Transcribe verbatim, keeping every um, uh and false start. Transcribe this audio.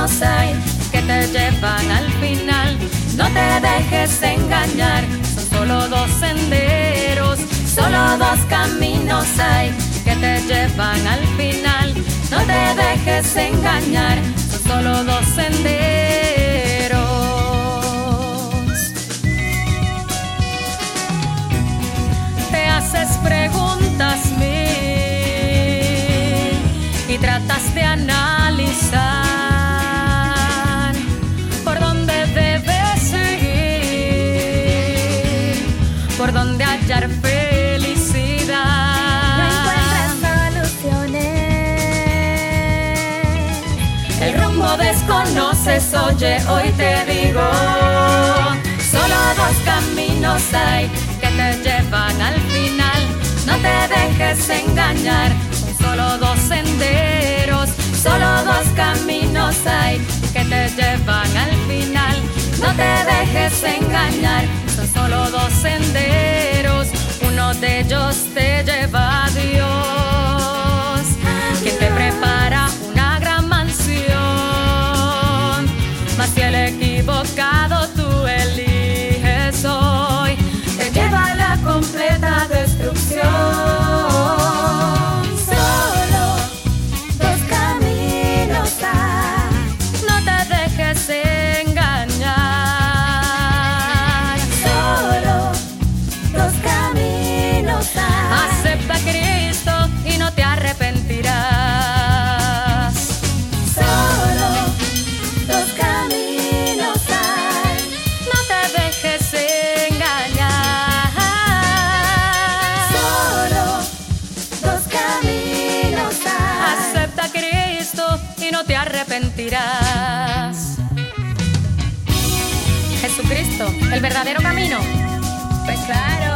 caminos hay que te llevan al final. No te dejes engañar, son solo dos senderos, solo dos caminos hay que te llevan al final. No te dejes engañar, son solo dos senderos. Te haces preguntas mil y tratas de analizar por dónde debes seguir, por dónde hallar felicidad. No encuentras soluciones, El rumbo desconoces, oye, hoy te digo, solo dos caminos hay que te llevan al final. No te dejes engañar, son solo dos senderos, solo dos caminos hay que te llevan al final. No te dejes engañar, son solo dos senderos, uno de ellos te lleva a Dios, quien te prepara una gran mansión. Mas si el equivocado tú eliges hoy, te lleva a la completa destrucción. solo dos caminos hay. No te dejes engañar, Solo dos caminos hay. acepta a Cristo y no te arrepentirás. Solo dos caminos hay. No te dejes engañar, Solo dos caminos hay. acepta a Cristo y no te arrepentirás. Jesucristo, el verdadero camino. Pues claro.